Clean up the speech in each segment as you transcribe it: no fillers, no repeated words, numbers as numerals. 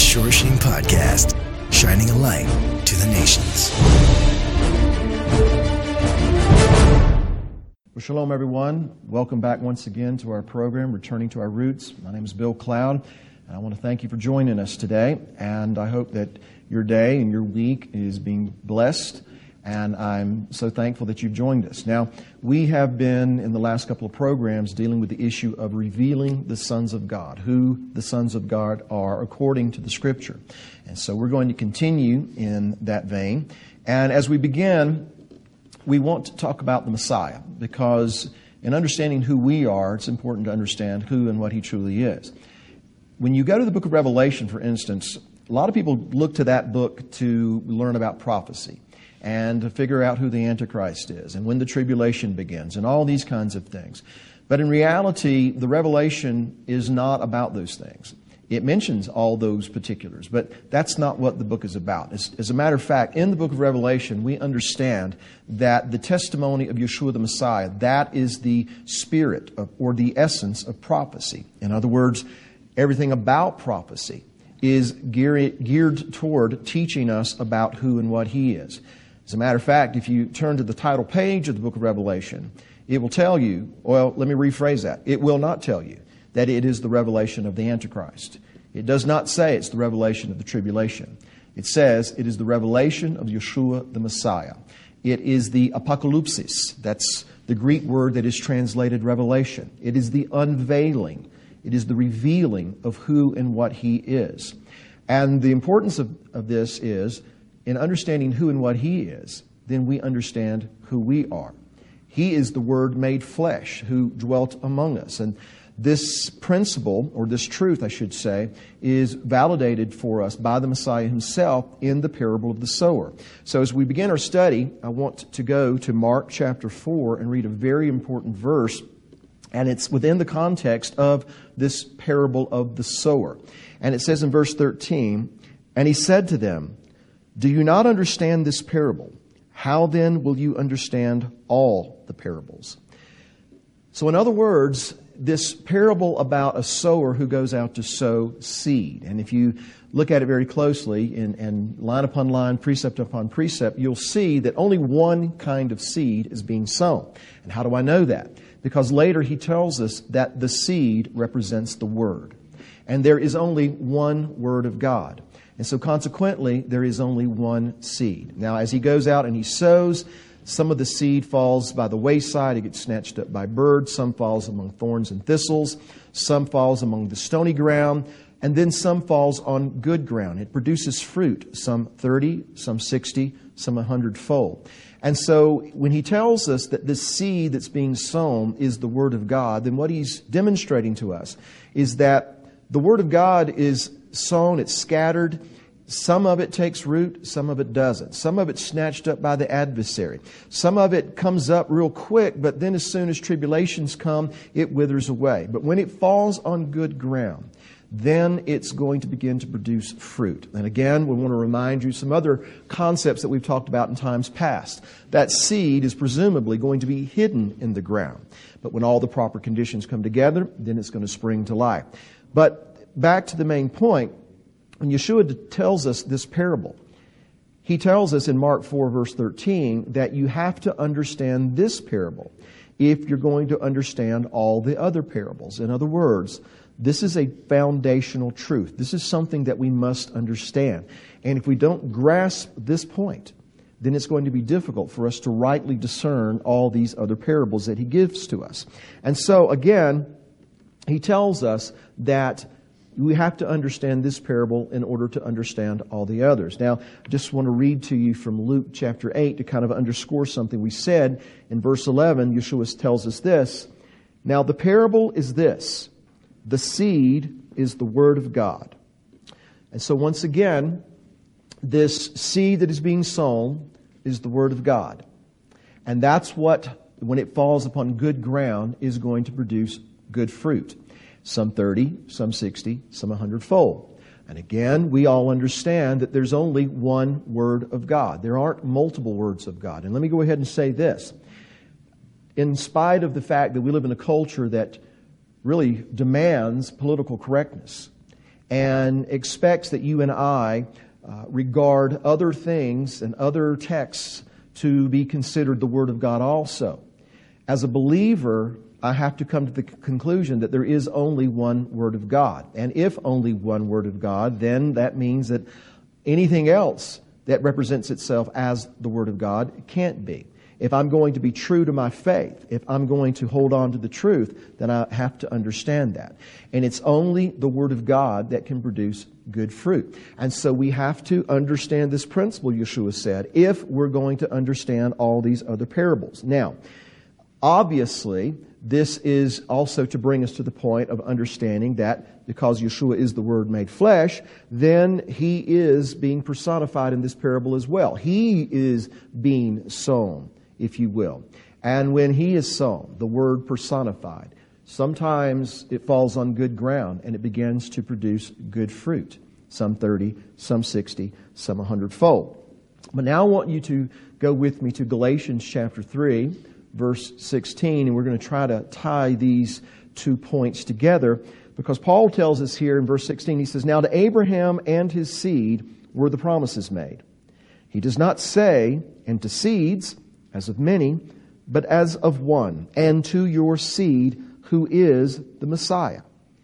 Shorshing Podcast, shining a light to the nations. Well, shalom, everyone. Welcome back once again to our program, Returning to Our Roots. My name is Bill Cloud, and I want to thank you for joining us today. And I hope that your day and your week is being blessed, and I'm so thankful that you've joined us. Now, we have been, in the last couple of programs, dealing with the issue of revealing the sons of God, who the sons of God are according to the Scripture. And so we're going to continue in that vein. And as we begin, we want to talk about the Messiah, because in understanding who we are, it's important to understand who and what He truly is. When you go to the book of Revelation, for instance, a lot of people look to that book to learn about prophecy and to figure out who the Antichrist is and when the tribulation begins and all these kinds of things. But in reality, the Revelation is not about those things. It mentions all those particulars, but that's not what the book is about. As a matter of fact, in the book of Revelation, we understand that the testimony of Yeshua the Messiah, that is the spirit of, or the essence of prophecy. In other words, everything about prophecy is geared toward teaching us about who and what He is. As a matter of fact, if you turn to the title page of the book of Revelation, it will tell you, well, let me rephrase that. It will not tell you that it is the revelation of the Antichrist. It does not say it's the revelation of the tribulation. It says it is the revelation of Yeshua the Messiah. It is the apocalypsis. That's the Greek word that is translated revelation. It is the unveiling. It is the revealing of who and what He is. And the importance of this is, in understanding who and what He is, then we understand who we are. He is the Word made flesh who dwelt among us. And this principle, or this truth, I should say, is validated for us by the Messiah Himself in the parable of the sower. So as we begin our study, I want to go to Mark chapter 4 and read a very important verse. And it's within the context of this parable of the sower. And it says in verse 13, "And He said to them, 'Do you not understand this parable? How then will you understand all the parables?'" So in other words, this parable about a sower who goes out to sow seed. And if you look at it very closely and line upon line, precept upon precept, you'll see that only one kind of seed is being sown. And how do I know that? Because later He tells us that the seed represents the Word. And there is only one Word of God. And so consequently, there is only one seed. Now, as he goes out and he sows, some of the seed falls by the wayside. It gets snatched up by birds. Some falls among thorns and thistles. Some falls among the stony ground. And then some falls on good ground. It produces fruit, some 30, some 60, some 100-fold. And so when he tells us that this seed that's being sown is the Word of God, then what he's demonstrating to us is that the Word of God is sown, it's scattered. Some of it takes root, some of it doesn't. Some of it's snatched up by the adversary. Some of it comes up real quick, but then as soon as tribulations come, it withers away. But when it falls on good ground, then it's going to begin to produce fruit. And again, we want to remind you some other concepts that we've talked about in times past. That seed is presumably going to be hidden in the ground. But when all the proper conditions come together, then it's going to spring to life. But back to the main point, when Yeshua tells us this parable, He tells us in Mark 4 verse 13 that you have to understand this parable if you're going to understand all the other parables. In other words, this is a foundational truth. This is something that we must understand. And if we don't grasp this point, then it's going to be difficult for us to rightly discern all these other parables that He gives to us. And so, again, He tells us that we have to understand this parable in order to understand all the others. Now, I just want to read to you from Luke chapter 8 to kind of underscore something we said. In verse 11, Yeshua tells us this, "Now the parable is this, the seed is the Word of God." And so once again, this seed that is being sown is the Word of God. And that's what, when it falls upon good ground, is going to produce good fruit. Some 30, some 60, some 100-fold. And again, we all understand that there's only one Word of God. There aren't multiple words of God. And let me go ahead and say this. In spite of the fact that we live in a culture that really demands political correctness, and expects that you and I regard other things and other texts to be considered the Word of God also. As a believer, I have to come to the conclusion that there is only one Word of God. And if only one Word of God, then that means that anything else that represents itself as the Word of God can't be. If I'm going to be true to my faith, if I'm going to hold on to the truth, then I have to understand that. And it's only the Word of God that can produce good fruit. And so we have to understand this principle, Yeshua said, if we're going to understand all these other parables. Now, obviously, this is also to bring us to the point of understanding that because Yeshua is the Word made flesh, then He is being personified in this parable as well. He is being sown, if you will. And when He is sown, the Word personified, sometimes it falls on good ground and it begins to produce good fruit. Some 30, some 60, some 100-fold. But now I want you to go with me to Galatians chapter 3, verse 16, and we're going to try to tie these 2 points together because Paul tells us here in verse 16, he says, "Now to Abraham and his seed were the promises made. He does not say, and to seeds, as of many, but as of one, and to your seed, who is the Messiah."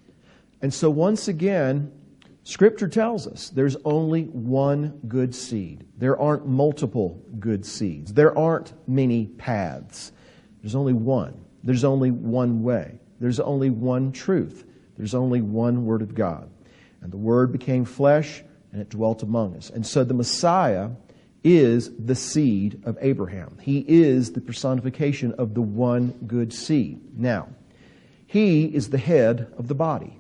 And so once again, Scripture tells us there's only one good seed. There aren't multiple good seeds. There aren't many paths. There's only one. There's only one way. There's only one truth. There's only one Word of God. And the Word became flesh and it dwelt among us. And so the Messiah is the seed of Abraham. He is the personification of the one good seed. Now, He is the head of the body.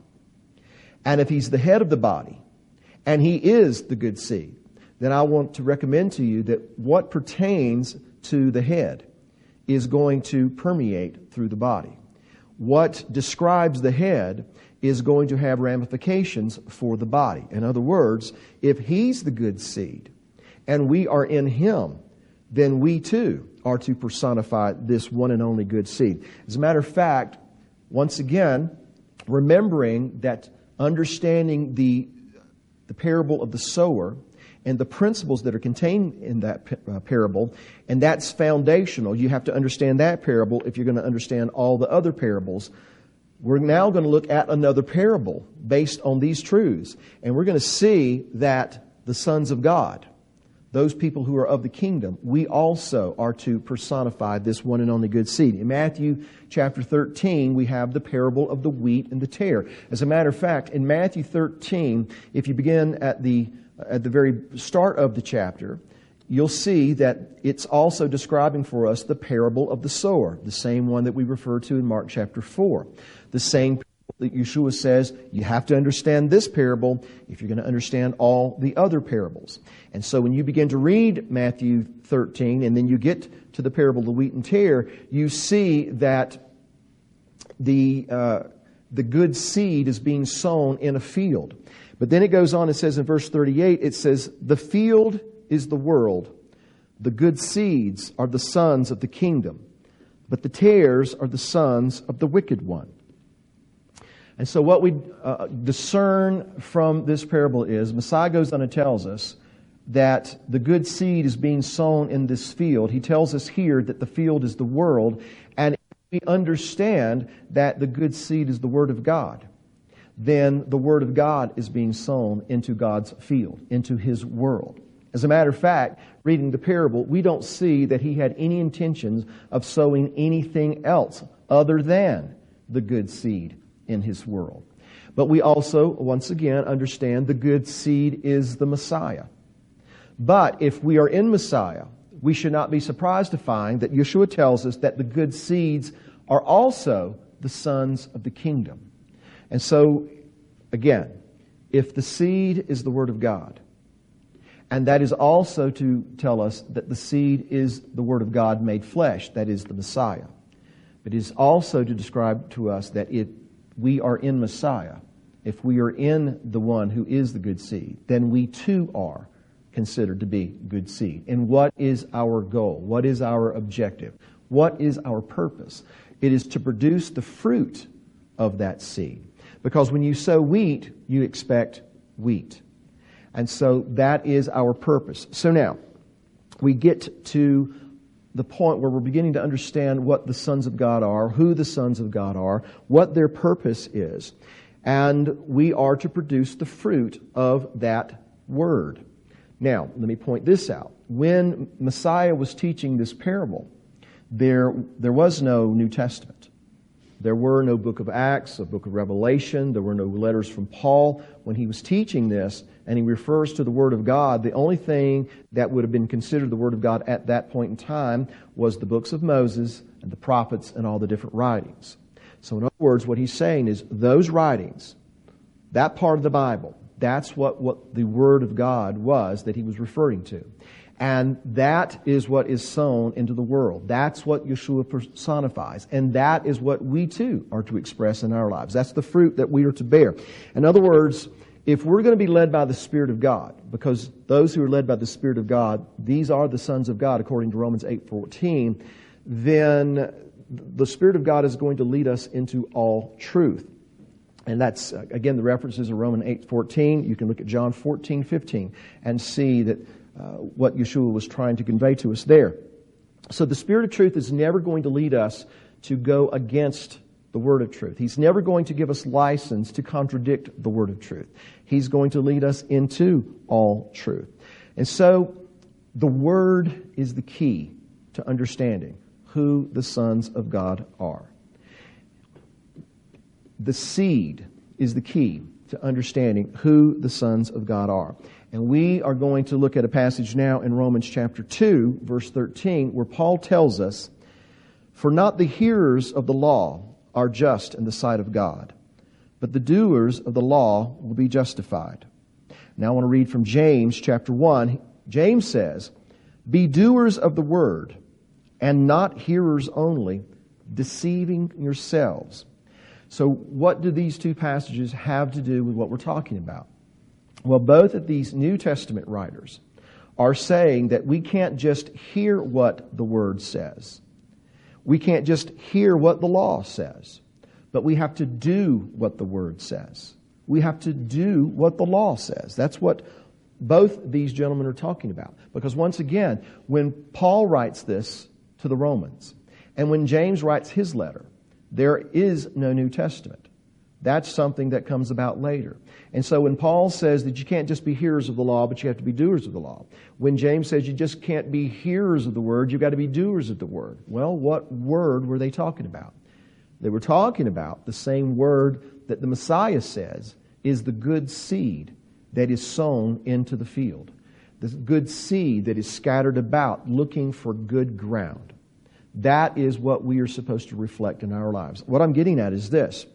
And if He's the head of the body, and He is the good seed, then I want to recommend to you that what pertains to the head is going to permeate through the body. What describes the head is going to have ramifications for the body. In other words, if He's the good seed, and we are in Him, then we too are to personify this one and only good seed. As a matter of fact, once again, remembering that understanding the parable of the sower and the principles that are contained in that parable, and that's foundational. You have to understand that parable if you're going to understand all the other parables. We're now going to look at another parable based on these truths, and we're going to see that the sons of God, those people who are of the kingdom, we also are to personify this one and only good seed. In Matthew chapter 13, we have the parable of the wheat and the tare. As a matter of fact, in Matthew 13, if you begin at the very start of the chapter, you'll see that it's also describing for us the parable of the sower, the same one that we refer to in Mark chapter 4. The same that Yeshua says, you have to understand this parable if you're going to understand all the other parables. And so when you begin to read Matthew 13 and then you get to the parable of the wheat and tare, you see that the good seed is being sown in a field. But then it goes on, it says in verse 38, it says, "The field is the world. The good seeds are the sons of the kingdom, but the tares are the sons of the wicked one." And so what we discern from this parable is, Messiah goes on and tells us that the good seed is being sown in this field. He tells us here that the field is the world, and if we understand that the good seed is the Word of God, then the Word of God is being sown into God's field, into His world. As a matter of fact, reading the parable, we don't see that He had any intentions of sowing anything else other than the good seed in His world. But we also, once again, understand the good seed is the Messiah. But if we are in Messiah, we should not be surprised to find that Yeshua tells us that the good seeds are also the sons of the kingdom. And so, again, if the seed is the Word of God, and that is also to tell us that the seed is the Word of God made flesh, that is the Messiah. But it is also to describe to us that if we are in Messiah, if we are in the one who is the good seed, then we too are considered to be good seed. And what is our goal? What is our objective? What is our purpose? It is to produce the fruit of that seed. Because when you sow wheat, you expect wheat. And so that is our purpose. So now, we get to the point where we're beginning to understand what the sons of God are, who the sons of God are, what their purpose is. And we are to produce the fruit of that word. Now, let me point this out. When Messiah was teaching this parable, there was no New Testament. There were no book of Acts, a book of Revelation. There were no letters from Paul. When he was teaching this, and he refers to the Word of God, the only thing that would have been considered the Word of God at that point in time was the books of Moses and the prophets and all the different writings. So in other words, what he's saying is those writings, that part of the Bible, that's what the Word of God was that he was referring to. And that is what is sown into the world. That's what Yeshua personifies. And that is what we too are to express in our lives. That's the fruit that we are to bear. In other words, if we're going to be led by the Spirit of God, because those who are led by the Spirit of God, these are the sons of God according to Romans 8:14, then the Spirit of God is going to lead us into all truth. And that's, again, the references are Romans 8:14. You can look at John 14:15 and see that what Yeshua was trying to convey to us there. So the Spirit of truth is never going to lead us to go against the Word of truth. He's never going to give us license to contradict the Word of truth. He's going to lead us into all truth. And so the Word is the key to understanding who the sons of God are. The seed is the key to understanding who the sons of God are. And we are going to look at a passage now in Romans chapter 2, verse 13, where Paul tells us, "For not the hearers of the law are just in the sight of God, but the doers of the law will be justified." Now I want to read from James chapter 1. James says, "Be doers of the word, and not hearers only, deceiving yourselves." So what do these two passages have to do with what we're talking about? Well, both of these New Testament writers are saying that we can't just hear what the Word says. We can't just hear what the law says, but we have to do what the Word says. We have to do what the law says. That's what both these gentlemen are talking about. Because once again, when Paul writes this to the Romans, and when James writes his letter, there is no New Testament. That's something that comes about later. And so when Paul says that you can't just be hearers of the law, but you have to be doers of the law. When James says you just can't be hearers of the word, you've got to be doers of the word. Well, what word were they talking about? They were talking about the same word that the Messiah says is the good seed that is sown into the field. The good seed that is scattered about looking for good ground. That is what we are supposed to reflect in our lives. What I'm getting at is this.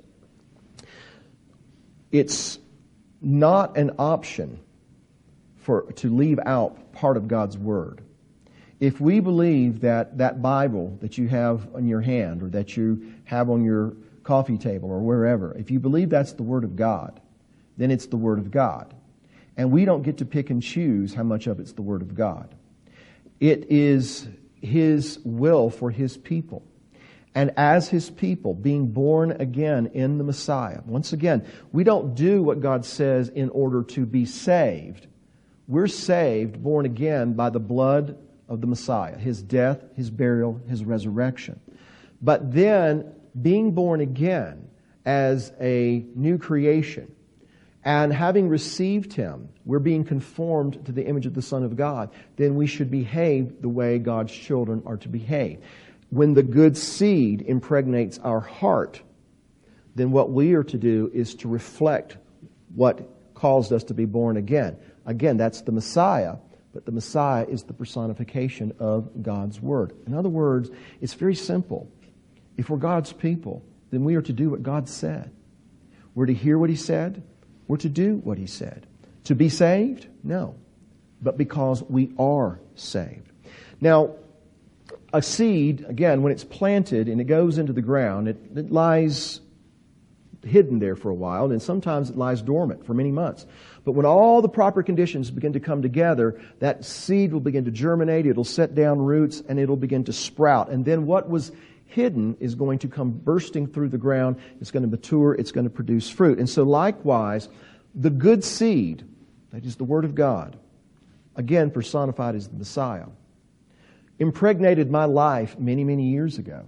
It's not an option to leave out part of God's Word. If we believe that that Bible that you have in your hand or that you have on your coffee table or wherever, if you believe that's the Word of God, then it's the Word of God. And we don't get to pick and choose how much of it's the Word of God. It is His will for His people. And as His people, being born again in the Messiah. Once again, we don't do what God says in order to be saved. We're saved, born again, by the blood of the Messiah. His death, His burial, His resurrection. But then, being born again as a new creation, and having received Him, we're being conformed to the image of the Son of God, then we should behave the way God's children are to behave. When the good seed impregnates our heart, then what we are to do is to reflect what caused us to be born again. Again, that's the Messiah, but the Messiah is the personification of God's Word. In other words, it's very simple. If we're God's people, then we are to do what God said. We're to hear what He said. We're to do what He said. To be saved? No. But because we are saved. Now, a seed, again, when it's planted and it goes into the ground, it lies hidden there for a while, and sometimes it lies dormant for many months. But when all the proper conditions begin to come together, that seed will begin to germinate, it'll set down roots, and it'll begin to sprout. And then what was hidden is going to come bursting through the ground. It's going to mature. It's going to produce fruit. And so likewise, the good seed, that is the Word of God, again personified as the Messiah, impregnated my life many, many years ago.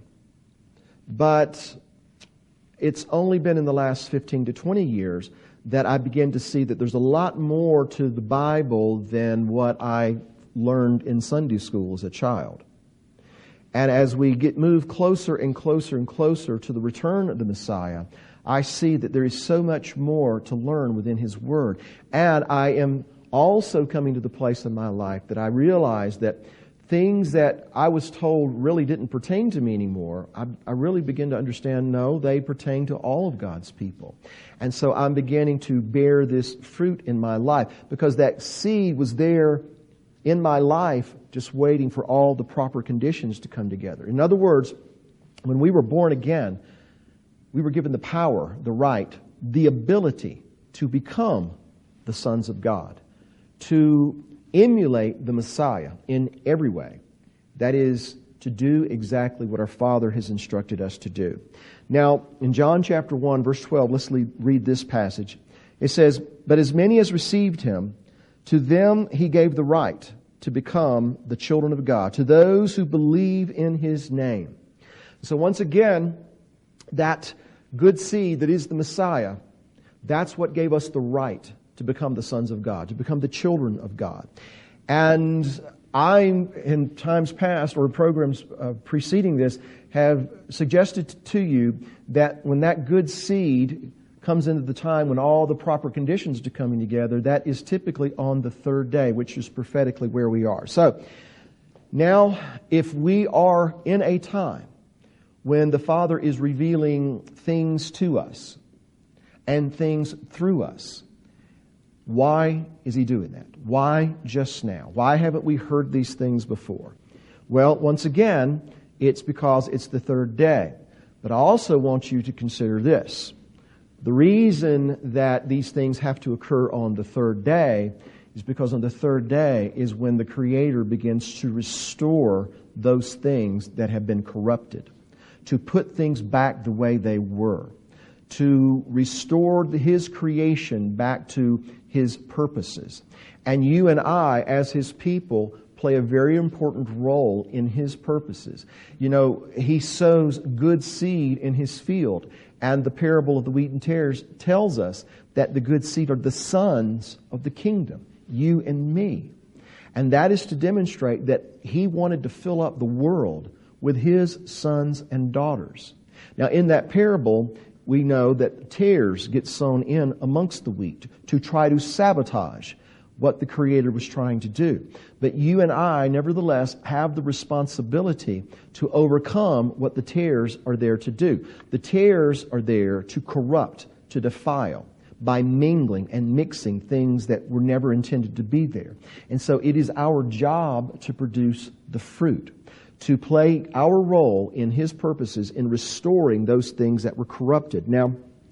But it's only been in the last 15 to 20 years that I began to see that there's a lot more to the Bible than what I learned in Sunday school as a child. And as we move closer and closer and closer to the return of the Messiah, I see that there is so much more to learn within His Word. And I am also coming to the place in my life that I realize that things that I was told really didn't pertain to me anymore, I really begin to understand, no, they pertain to all of God's people. And so I'm beginning to bear this fruit in my life because that seed was there in my life just waiting for all the proper conditions to come together. In other words, when we were born again, we were given the power, the right, the ability to become the sons of God, to emulate the Messiah in every way. That is, to do exactly what our Father has instructed us to do. Now, in John chapter 1, verse 12, let's read this passage. It says, "But as many as received Him, to them He gave the right to become the children of God, to those who believe in His name." So once again, that good seed that is the Messiah, that's what gave us the right to become the sons of God, to become the children of God. And I, in times past, or programs preceding this, have suggested to you that when that good seed comes into the time when all the proper conditions are coming together, that is typically on the third day, which is prophetically where we are. So, now, if we are in a time when the Father is revealing things to us and things through us, why is He doing that? Why just now? Why haven't we heard these things before? Well, once again, it's because it's the third day. But I also want you to consider this. The reason that these things have to occur on the third day is because on the third day is when the Creator begins to restore those things that have been corrupted, to put things back the way they were, to restore His creation back to His purposes. And you and I, as His people, play a very important role in His purposes. You know, He sows good seed in His field. And the parable of the wheat and tares tells us that the good seed are the sons of the kingdom, you and me. And that is to demonstrate that He wanted to fill up the world with His sons and daughters. Now, in that parable, we know that tares get sown in amongst the wheat to try to sabotage what the Creator was trying to do. But you and I, nevertheless, have the responsibility to overcome what the tares are there to do. The tares are there to corrupt, to defile, by mingling and mixing things that were never intended to be there. And so it is our job to produce the fruit, to play our role in His purposes in restoring those things that were corrupted. Now,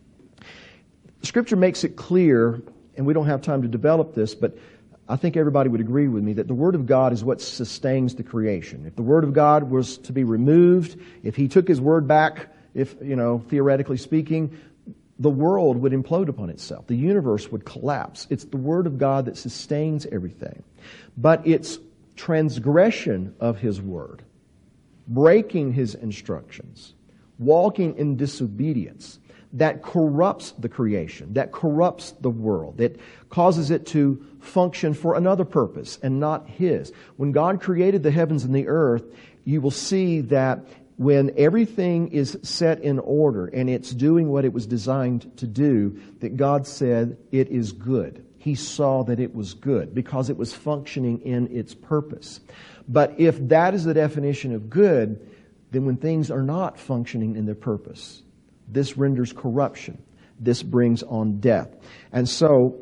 Scripture makes it clear, and we don't have time to develop this, but I think everybody would agree with me that the Word of God is what sustains the creation. If the Word of God was to be removed, if He took His Word back, theoretically speaking, the world would implode upon itself. The universe would collapse. It's the Word of God that sustains everything. But it's transgression of His Word, breaking His instructions, walking in disobedience, that corrupts the creation, that corrupts the world, that causes it to function for another purpose and not His. When God created the heavens and the earth, you will see that when everything is set in order and it's doing what it was designed to do, that God said it is good. He saw that it was good because it was functioning in its purpose. But if that is the definition of good, then when things are not functioning in their purpose, this renders corruption. This brings on death. And so,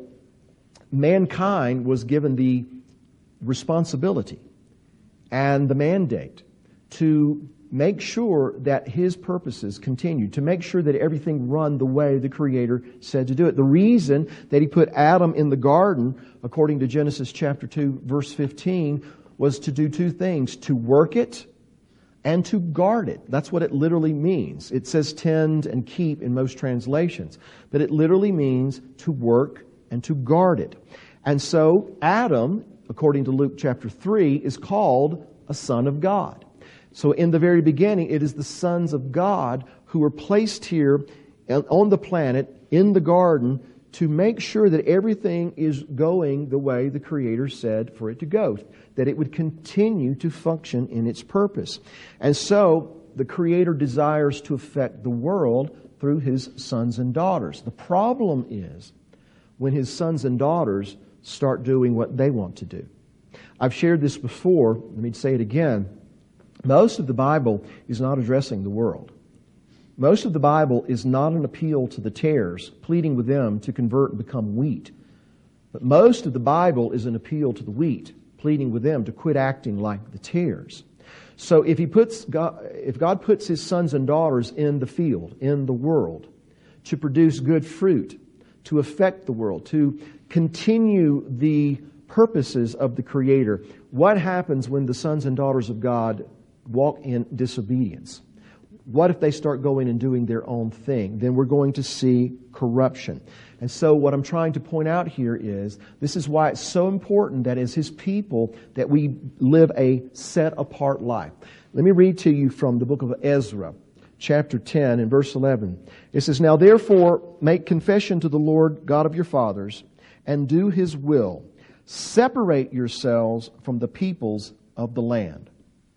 mankind was given the responsibility and the mandate to make sure that His purposes continued, to make sure that everything run the way the Creator said to do it. The reason that He put Adam in the garden, according to Genesis chapter 2, verse 15, was to do two things: to work it and to guard it. That's what it literally means. It says tend and keep in most translations, but it literally means to work and to guard it. And so Adam, according to Luke chapter 3, is called a son of God. So in the very beginning, it is the sons of God who were placed here on the planet, in the garden, to make sure that everything is going the way the Creator said for it to go, that it would continue to function in its purpose. And so the Creator desires to affect the world through His sons and daughters. The problem is when His sons and daughters start doing what they want to do. I've shared this before. Let me say it again. Most of the Bible is not addressing the world. Most of the Bible is not an appeal to the tares, pleading with them to convert and become wheat. But most of the Bible is an appeal to the wheat, pleading with them to quit acting like the tares. So if God puts His sons and daughters in the field, in the world, to produce good fruit, to affect the world, to continue the purposes of the Creator, what happens when the sons and daughters of God walk in disobedience? What if they start going and doing their own thing? Then we're going to see corruption. And so what I'm trying to point out here is, this is why it's so important that as His people, that we live a set-apart life. Let me read to you from the book of Ezra, chapter 10 and verse 11. It says, "Now therefore make confession to the Lord God of your fathers, and do His will. Separate yourselves from the peoples of the land."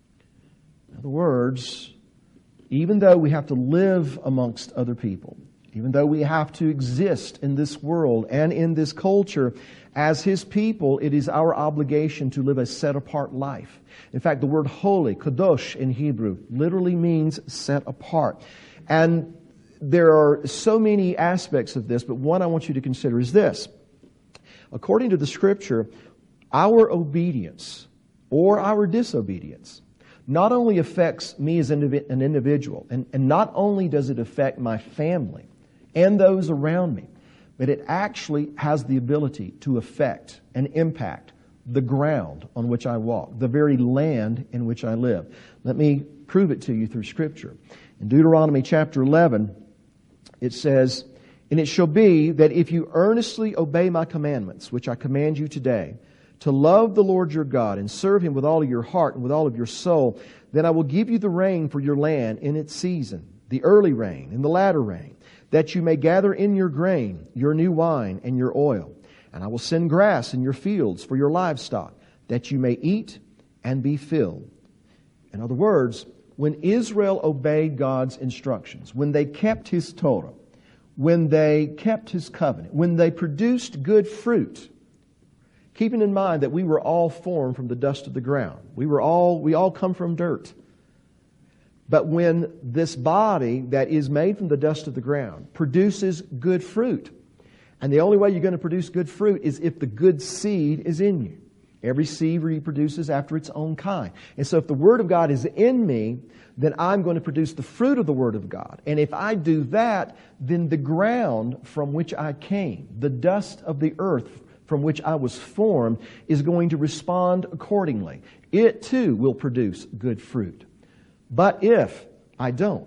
In other words, even though we have to live amongst other people, even though we have to exist in this world and in this culture, as His people, it is our obligation to live a set-apart life. In fact, the word holy, kadosh in Hebrew, literally means set apart. And there are so many aspects of this, but one I want you to consider is this. According to the Scripture, our obedience or our disobedience not only affects me as an individual, and not only does it affect my family and those around me, but it actually has the ability to affect and impact the ground on which I walk, the very land in which I live. Let me prove it to you through Scripture. In Deuteronomy chapter 11, it says, "And it shall be that if you earnestly obey my commandments, which I command you today, to love the Lord your God and serve Him with all of your heart and with all of your soul, then I will give you the rain for your land in its season, the early rain and the latter rain, that you may gather in your grain, your new wine, and your oil. And I will send grass in your fields for your livestock, that you may eat and be filled." In other words, when Israel obeyed God's instructions, when they kept His Torah, when they kept His covenant, when they produced good fruit, keeping in mind that we were all formed from the dust of the ground. We all come from dirt. But when this body that is made from the dust of the ground produces good fruit, and the only way you're going to produce good fruit is if the good seed is in you. Every seed reproduces after its own kind. And so if the Word of God is in me, then I'm going to produce the fruit of the Word of God. And if I do that, then the ground from which I came, the dust of the earth from which I was formed, is going to respond accordingly. It too will produce good fruit. But if I don't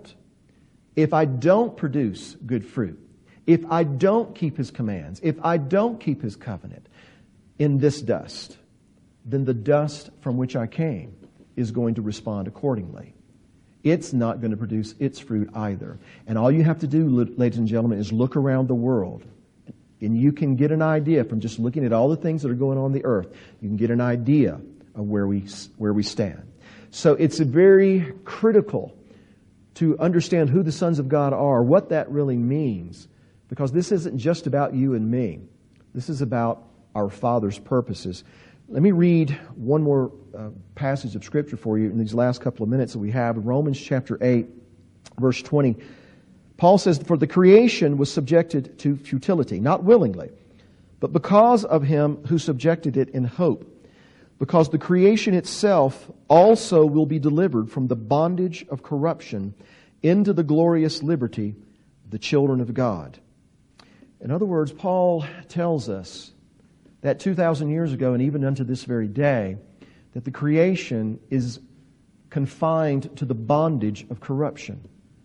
produce good fruit, if I don't keep His commands, if I don't keep His covenant in this dust, then the dust from which I came is going to respond accordingly. It's not going to produce its fruit either. And all you have to do, ladies and gentlemen, is look around the world. And you can get an idea from just looking at all the things that are going on the earth. You can get an idea of where we stand. So it's very critical to understand who the sons of God are, what that really means, because this isn't just about you and me. This is about our Father's purposes. Let me read one more passage of Scripture for you in these last couple of minutes that we have. Romans chapter 8, verse 20. Paul says, "For the creation was subjected to futility, not willingly, but because of Him who subjected it in hope. Because the creation itself also will be delivered from the bondage of corruption into the glorious liberty of the children of God." In other words, Paul tells us that 2,000 years ago and even unto this very day, that the creation is confined to the bondage of corruption.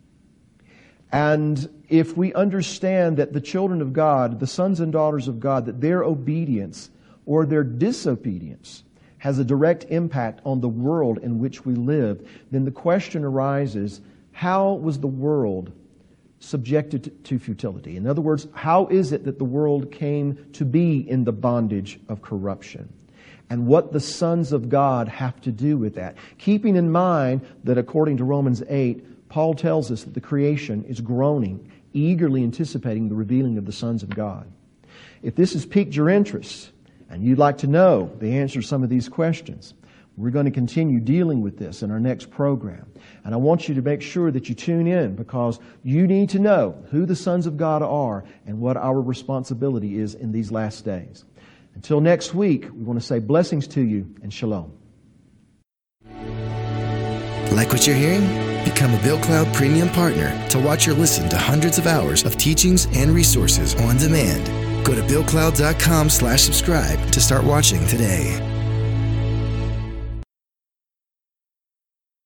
And if we understand that the children of God, the sons and daughters of God, that their obedience or their disobedience has a direct impact on the world in which we live, then the question arises, how was the world subjected to futility? In other words, how is it that the world came to be in the bondage of corruption? And what the sons of God have to do with that. Keeping in mind that according to Romans 8, Paul tells us that the creation is groaning, eagerly anticipating the revealing of the sons of God. If this has piqued your interest, and you'd like to know the answer to some of these questions, we're going to continue dealing with this in our next program. And I want you to make sure that you tune in, because you need to know who the sons of God are and what our responsibility is in these last days. Until next week, we want to say blessings to you and shalom. Like what you're hearing? Become a Bill Cloud Premium Partner to watch or listen to hundreds of hours of teachings and resources on demand. Go to BillCloud.com/subscribe to start watching today.